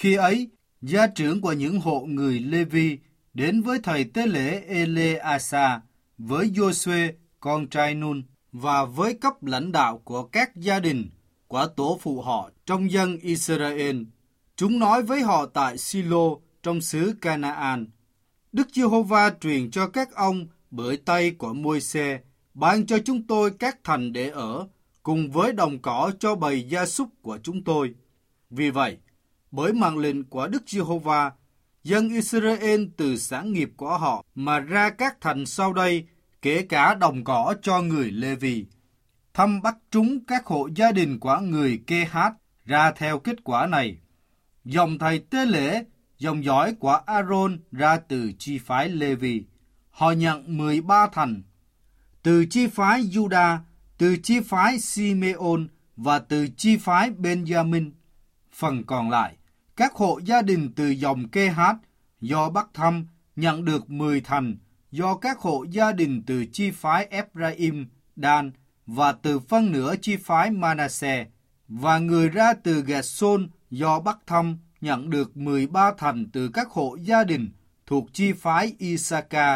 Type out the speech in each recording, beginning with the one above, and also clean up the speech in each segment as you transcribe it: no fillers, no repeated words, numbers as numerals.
Khi ấy, gia trưởng của những hộ người Lê-vi đến với thầy tế lễ Ele-asa, với Giô-suê con trai Nun và với cấp lãnh đạo của các gia đình của tổ phụ họ trong dân Israel. Chúng nói với họ tại Silo trong xứ Canaan: Đức Giê-hô-va truyền cho các ông bởi tay của Môi-se ban cho chúng tôi các thành để ở, cùng với đồng cỏ cho bầy gia súc của chúng tôi. Vì vậy, bởi mạng lệnh của Đức Giê-hô-va, dân Israel từ sản nghiệp của họ mà ra các thành sau đây, kể cả đồng cỏ cho người Lê-vi. Thăm bắt chúng các hộ gia đình của người Kê-hát ra theo kết quả này. Dòng thầy tế lễ, dòng dõi của Aaron ra từ chi phái Lê-vi. Họ nhận 13 thành. Từ chi phái Juda, từ chi phái Simeon và từ chi phái Benjamin. Phần còn lại, các hộ gia đình từ dòng Kê-hát do bắt thăm nhận được 10 thành, do các hộ gia đình từ chi phái Ephraim, Dan và từ phân nửa chi phái Manasseh, và người ra từ Geshon do bắt thăm nhận được 13 thành từ các hộ gia đình thuộc chi phái Isaka,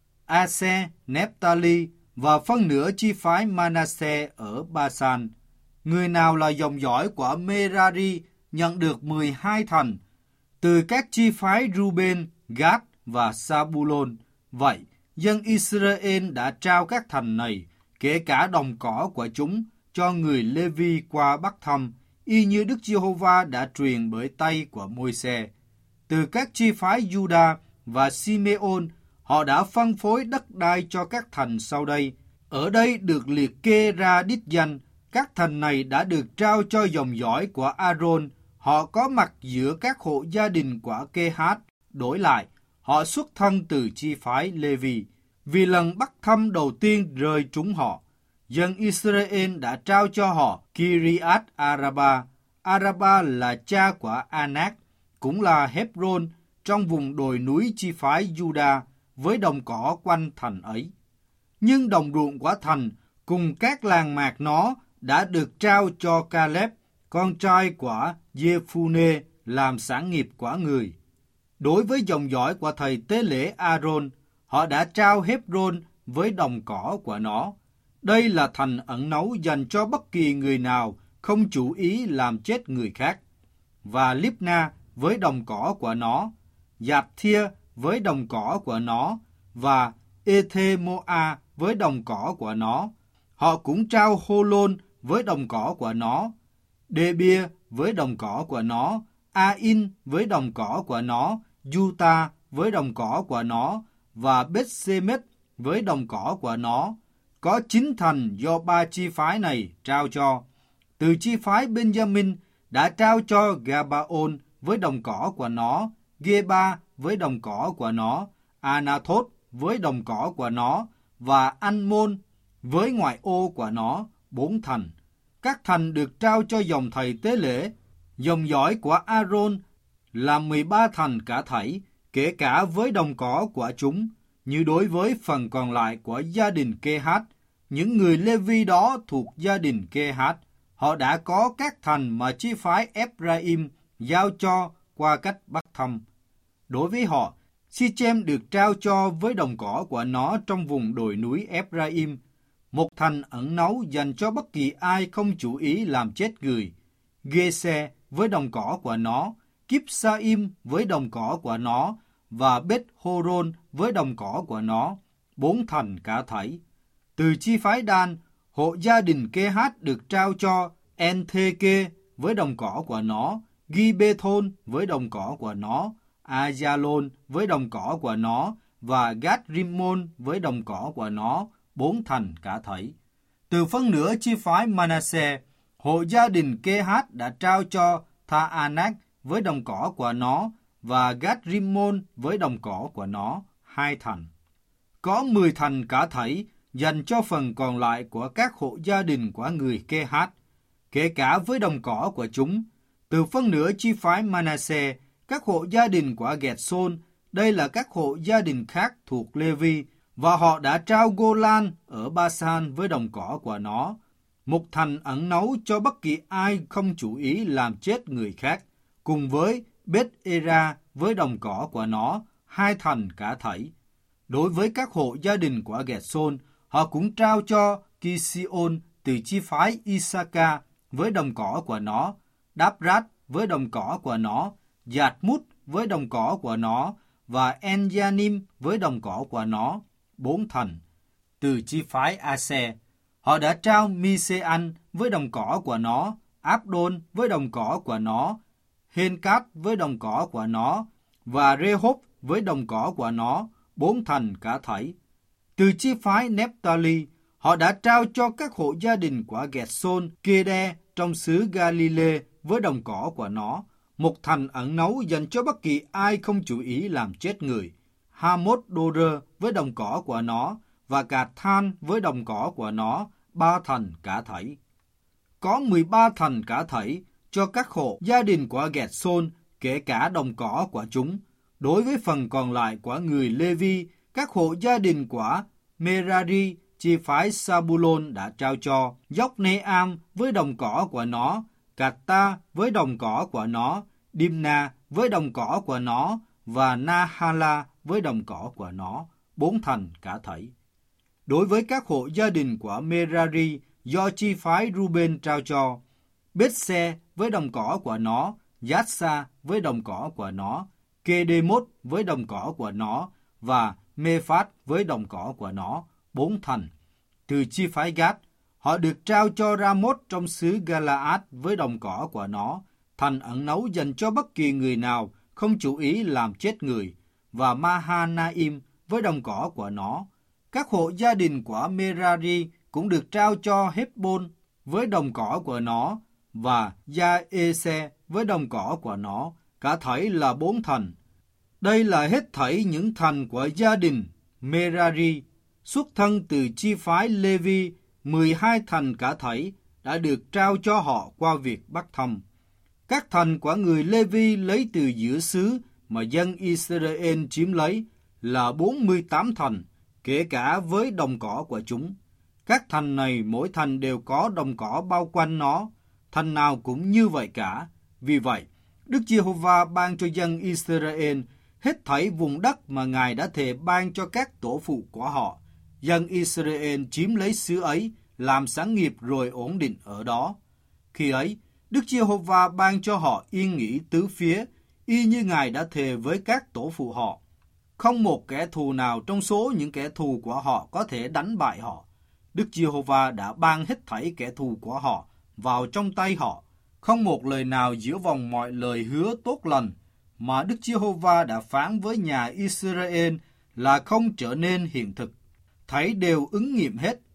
Ase, Nephtali và phân nửa chi phái Manasseh ở Basan. Người nào là dòng dõi của Merari nhận được 12 thành từ các chi phái Ruben, Gad và Sabulon. Vậy, dân Israel đã trao các thành này, kể cả đồng cỏ của chúng, cho người Lê-vi qua bắt thăm, y như Đức Giê-hô-va đã truyền bởi tay của Môi-se. Từ các chi phái Juda và Simeon, họ đã phân phối đất đai cho các thành sau đây. Ở đây được liệt kê ra đích danh. Các thành này đã được trao cho dòng dõi của Aaron. Họ có mặt giữa các hộ gia đình của Kê-hát. Đổi lại, họ xuất thân từ chi phái Lê-vi. Vì lần bắt thăm đầu tiên rơi trúng họ, dân Israel đã trao cho họ Kiriat Araba. Araba là cha của Anak, cũng là Hebron trong vùng đồi núi chi phái Juda, với đồng cỏ quanh thành ấy. Nhưng đồng ruộng của thành cùng các làng mạc nó đã được trao cho Caleb, con trai của Giê-phu-nê, làm sản nghiệp của người. Đối với dòng dõi của thầy tế lễ Aaron, họ đã trao Hebron với đồng cỏ của nó. Đây là thành ẩn náu dành cho bất kỳ người nào không chủ ý làm chết người khác. Và Libna với đồng cỏ của nó, Giạp-thia với đồng cỏ của nó, và Ethê-mô-a với đồng cỏ của nó. Họ cũng trao Hô-lôn với đồng cỏ của nó, Đê-bia với đồng cỏ của nó, A-in với đồng cỏ của nó, Juta với đồng cỏ của nó, và Beth-sê-mết với đồng cỏ của nó. Có 9 thành do 3 chi phái này trao cho. Từ chi phái Benjamin đã trao cho Gabaon với đồng cỏ của nó, Geba với đồng cỏ của nó, Anathot với đồng cỏ của nó, và Anh-môn với ngoại ô của nó, 4 thành. Các thành được trao cho dòng thầy tế lễ, dòng dõi của Aaron, là 13 thành cả thảy, kể cả với đồng cỏ của chúng. Như đối với phần còn lại của gia đình Kê-hát, những người Lê-vi đó thuộc gia đình Kê-hát, họ đã có các thành mà chi phái Ephraim giao cho qua cách bắt thăm. Đối với họ, Si-chem được trao cho với đồng cỏ của nó trong vùng đồi núi Ephraim, một thành ẩn náu dành cho bất kỳ ai không chủ ý làm chết người. Gê-se với đồng cỏ của nó, Kíp-sa-im với đồng cỏ của nó, và Beth-hô-rôn với đồng cỏ của nó, 4 thành cả thảy. Từ chi phái Đan, hộ gia đình Kê-hát được trao cho En-thê-kê với đồng cỏ của nó, Ghi-bê-thôn với đồng cỏ của nó, A-gia-lôn với đồng cỏ của nó, và Gát-rim-môn với đồng cỏ của nó, 4 thành cả thảy. Từ phân nửa chi phái Manasseh, hộ gia đình Kê-hát đã trao cho Tha-anak với đồng cỏ của nó, và Gát-rim-môn với đồng cỏ của nó, 2 thành. Có 10 thành cả thảy dành cho phần còn lại của các hộ gia đình của người Kê-hát, kể cả với đồng cỏ của chúng. Từ phân nửa chi phái Manasseh, các hộ gia đình của Geshon, đây là các hộ gia đình khác thuộc Lê-vi, và họ đã trao Gô-lan ở Basan với đồng cỏ của nó, một thành ẩn náu cho bất kỳ ai không chủ ý làm chết người khác, cùng với Beth-era với đồng cỏ của nó, 2 thành cả thảy. Đối với các hộ gia đình của Gẹt-sôn, họ cũng trao cho Ki-si-ôn từ chi phái Isaka với đồng cỏ của nó, Đáp-rát với đồng cỏ của nó, Giạt-mút với đồng cỏ của nó và En-gia-nim với đồng cỏ của nó, 4 thành. Từ chi phái A-se, họ đã trao Mi-se-an với đồng cỏ của nó, Áp-đôn với đồng cỏ của nó, Hên-cát với đồng cỏ của nó và Rê-hốp với đồng cỏ của nó, 4 thành cả thảy. Từ chi phái Nephtali, họ đã trao cho các hộ gia đình của Gẹt-sôn, Kê-đe trong xứ Ga-li-lê với đồng cỏ của nó, 1 thành ẩn náu dành cho bất kỳ ai không chủ ý làm chết người, Ha-mốt-đô-rơ với đồng cỏ của nó và Gạt-than với đồng cỏ của nó, 3 thành cả thảy. Có 13 thành cả thảy cho các hộ gia đình của Gẹt-sôn, kể cả đồng cỏ của chúng. Đối với phần còn lại của người Lê-vi, các hộ gia đình của Merari, chi phái Sa-bu-lôn đã trao cho Gióc-nê-am với đồng cỏ của nó, Gạt-ta với đồng cỏ của nó, Đim-na với đồng cỏ của nó và Na-ha-la với đồng cỏ của nó, 4 thành cả thảy. Đối với các hộ gia đình của Merari do chi phái Ruben trao cho, Bết-se với đồng cỏ của nó, Giát-sa với đồng cỏ của nó, Kê-đê-mốt với đồng cỏ của nó và Mê-phát với đồng cỏ của nó, 4 thành. Từ chi phái Gát, họ được trao cho Ra-mốt trong xứ Ga-la-át với đồng cỏ của nó, thành ẩn náu dành cho bất kỳ người nào không chủ ý làm chết người, và Ma-ha-na-im với đồng cỏ của nó. Các hộ gia đình của Merari cũng được trao cho Hép-bôn với đồng cỏ của nó và Gia-ê-se với đồng cỏ của nó, cả thảy là 4 thành. Đây là hết thảy những thành của gia đình Merari, xuất thân từ chi phái Lê-vi, 12 thành cả thảy đã được trao cho họ qua việc bắt thăm. Các thành của người Lê-vi lấy từ giữa xứ mà dân Israel chiếm lấy là 48 thành, kể cả với đồng cỏ của chúng. Các thành này mỗi thành đều có đồng cỏ bao quanh nó, thành nào cũng như vậy cả. Vì vậy, Đức Giê-hô-va ban cho dân Israel hết thảy vùng đất mà Ngài đã thề ban cho các tổ phụ của họ. Dân Israel chiếm lấy xứ ấy, làm sản nghiệp rồi ổn định ở đó. Khi ấy, Đức Giê-hô-va ban cho họ yên nghỉ tứ phía, y như Ngài đã thề với các tổ phụ họ. Không một kẻ thù nào trong số những kẻ thù của họ có thể đánh bại họ. Đức Giê-hô-va đã ban hết thảy kẻ thù của họ vào trong tay họ. Không một lời nào giữa vòng mọi lời hứa tốt lành mà Đức Giê-hô-va đã phán với nhà Israel là không trở nên hiện thực. Thảy đều ứng nghiệm hết,